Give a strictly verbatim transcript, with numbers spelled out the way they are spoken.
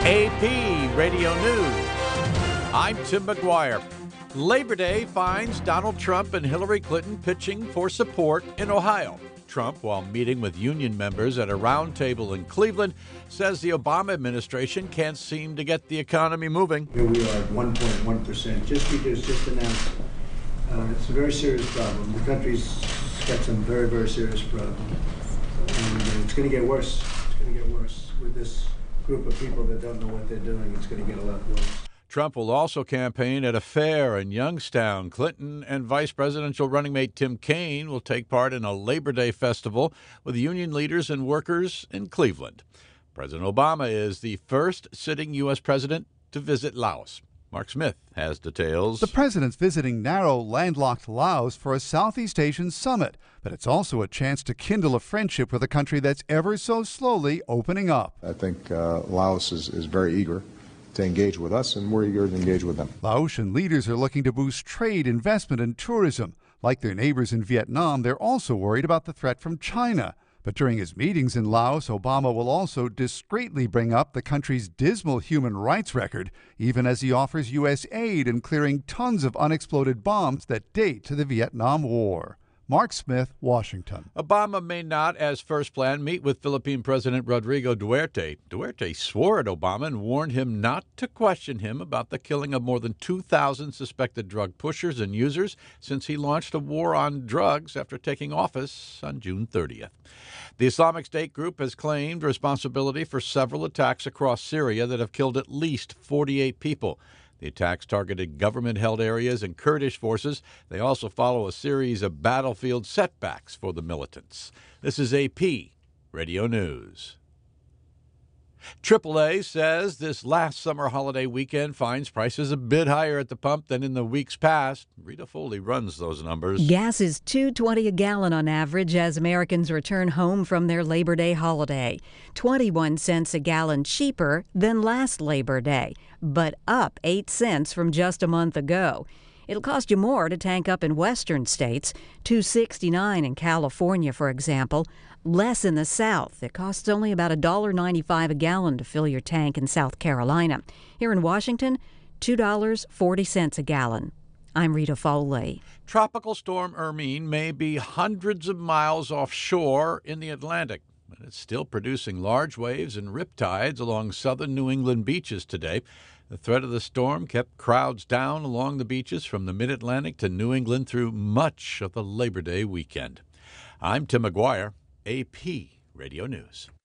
A P Radio News. I'm Tim McGuire. Labor Day finds Donald Trump and Hillary Clinton pitching for support in Ohio. Trump, while meeting with union members at a roundtable in Cleveland, says the Obama administration can't seem to get the economy moving. Here we are at one point one percent. Just because just announced. Uh, it's a very serious problem. The country's got some very, very serious problems. And uh, it's going to get worse. It's going to get worse with this group of people that don't know what they're doing. It's going to get a lot worse. Trump will also campaign at a fair in Youngstown. Clinton and vice presidential running mate Tim Kaine will take part in a Labor Day festival with union leaders and workers in Cleveland. President Obama is the first sitting U S president to visit Laos. Mark Smith has details. The president's visiting narrow, landlocked Laos for a Southeast Asian summit, but it's also a chance to kindle a friendship with a country that's ever so slowly opening up. I think uh, Laos is, is very eager to engage with us, and we're eager to engage with them. Laotian leaders are looking to boost trade, investment, and tourism. Like their neighbors in Vietnam, they're also worried about the threat from China. But during his meetings in Laos, Obama will also discreetly bring up the country's dismal human rights record, even as he offers U S aid in clearing tons of unexploded bombs that date to the Vietnam War. Mark Smith, Washington. Obama may not, as first planned, meet with Philippine President Rodrigo Duterte. Duterte swore at Obama and warned him not to question him about the killing of more than two thousand suspected drug pushers and users since he launched a war on drugs after taking office on June thirtieth. The Islamic State group has claimed responsibility for several attacks across Syria that have killed at least forty-eight people. The attacks targeted government-held areas and Kurdish forces. They also follow a series of battlefield setbacks for the militants. This is A P Radio News. triple A says this last summer holiday weekend finds prices a bit higher at the pump than in the weeks past. Rita Foley runs those numbers. Gas is two dollars and twenty cents a gallon on average as Americans return home from their Labor Day holiday. twenty-one cents a gallon cheaper than last Labor Day, but up eight cents from just a month ago. It'll cost you more to tank up in western states, two dollars and sixty-nine cents in California, for example. Less in the South. It costs only about one dollar and ninety-five cents a gallon to fill your tank in South Carolina. Here in Washington, two dollars and forty cents a gallon. I'm Rita Foley. Tropical storm Hermine may be hundreds of miles offshore in the Atlantic, but it's still producing large waves and riptides along southern New England beaches today. The threat of the storm kept crowds down along the beaches from the mid-Atlantic to New England through much of the Labor Day weekend. I'm Tim McGuire, A P Radio News.